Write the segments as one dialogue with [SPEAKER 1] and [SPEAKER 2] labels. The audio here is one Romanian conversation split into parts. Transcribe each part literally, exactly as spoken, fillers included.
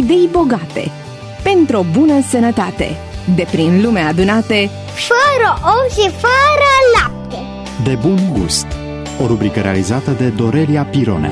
[SPEAKER 1] idei bogate, pentru o bună sănătate, de prin lume adunate,
[SPEAKER 2] fără ou și fără lapte.
[SPEAKER 3] De bun gust. O rubrică realizată de Dorelia Pirone.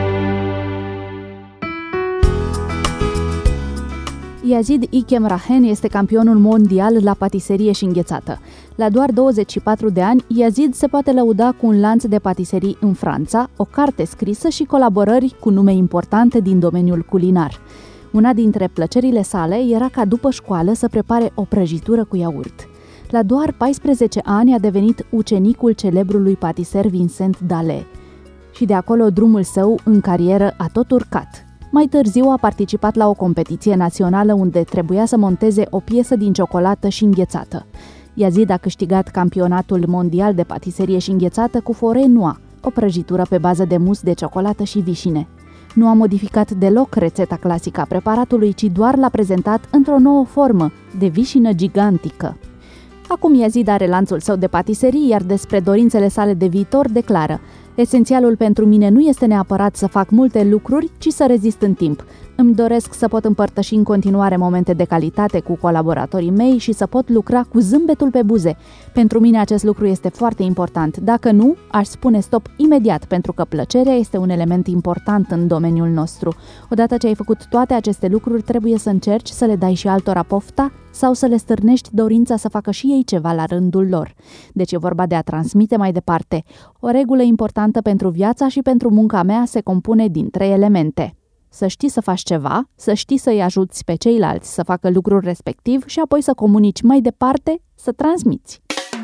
[SPEAKER 4] Yazid Ikem Rahen este campionul mondial la patiserie și înghețată. La doar douăzeci și patru de ani, Yazid se poate lăuda cu un lanț de patiserii în Franța, o carte scrisă și colaborări cu nume importante din domeniul culinar. Una dintre plăcerile sale era ca după școală să prepare o prăjitură cu iaurt. La doar paisprezece ani a devenit ucenicul celebrului patiser Vincent Dallet și de acolo drumul său în carieră a tot urcat. Mai târziu a participat la o competiție națională unde trebuia să monteze o piesă din ciocolată și înghețată. Yazid a câștigat campionatul mondial de patiserie și înghețată cu forêt noix, o prăjitură pe bază de mus de ciocolată și vișine. Nu a modificat deloc rețeta clasică a preparatului, ci doar l-a prezentat într-o nouă formă, de vișină gigantică. Acum Yazid are lanțul său de patiserii, iar despre dorințele sale de viitor declară: esențialul pentru mine nu este neapărat să fac multe lucruri, ci să rezist în timp. Îmi doresc să pot împărtăși în continuare momente de calitate cu colaboratorii mei și să pot lucra cu zâmbetul pe buze. Pentru mine acest lucru este foarte important. Dacă nu, aș spune stop imediat, pentru că plăcerea este un element important în domeniul nostru. Odată ce ai făcut toate aceste lucruri, trebuie să încerci să le dai și altora pofta sau să le stârnești dorința să facă și ei ceva la rândul lor. Deci e vorba de a transmite mai departe. O regulă importantă pentru viața și pentru munca mea se compune din trei elemente: să știi să faci ceva, să știi să-i ajuți pe ceilalți să facă lucrul respectiv și apoi să comunici mai departe, să transmiți.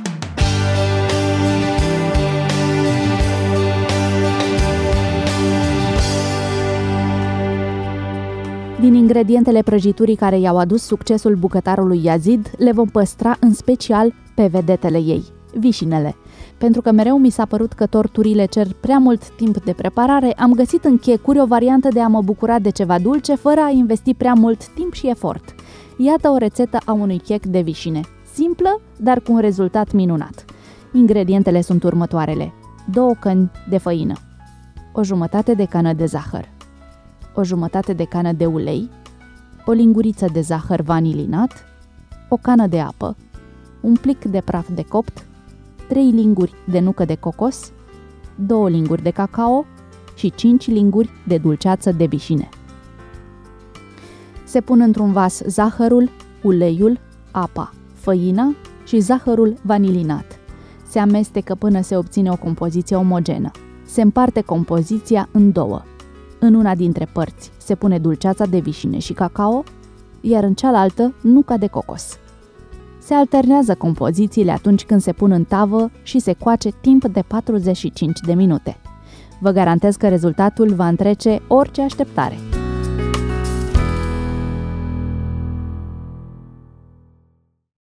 [SPEAKER 4] Din ingredientele prăjiturii care i-au adus succesul bucătarului Yazid, le vom păstra în special pe vedetele ei, vișinele. Pentru că mereu mi s-a părut că torturile cer prea mult timp de preparare, am găsit în checuri o variantă de a mă bucura de ceva dulce fără a investi prea mult timp și efort. Iată o rețetă a unui chec de vișine. Simplă, dar cu un rezultat minunat. Ingredientele sunt următoarele: două căni de făină, o jumătate de cană de zahăr, o jumătate de cană de ulei, o linguriță de zahăr vanilinat, o cană de apă, un plic de praf de copt, trei linguri de nucă de cocos, două linguri de cacao și cinci linguri de dulceață de vișine. Se pun într-un vas zahărul, uleiul, apa, făina și zahărul vanilinat. Se amestecă până se obține o compoziție omogenă. Se împarte compoziția în două. În una dintre părți se pune dulceața de vișine și cacao, iar în cealaltă nuca de cocos. Se alternează compozițiile atunci când se pun în tavă și se coace timp de patruzeci și cinci de minute. Vă garantez că rezultatul va întrece orice așteptare.